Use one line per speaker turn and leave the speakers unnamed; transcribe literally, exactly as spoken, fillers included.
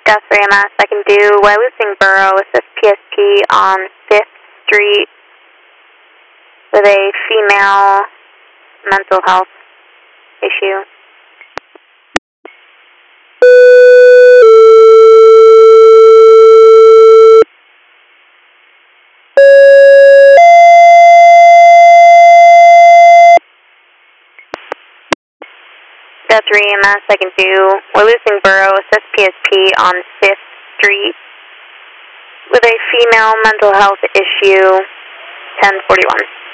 Gus for E M S, I can do Wyalusing Borough with this P S P on fifth Street with a female mental health issue. Gus for E M S, I can do Wyalusing Borough with this P S P on fifth Street with a female mental health issue, ten forty-one.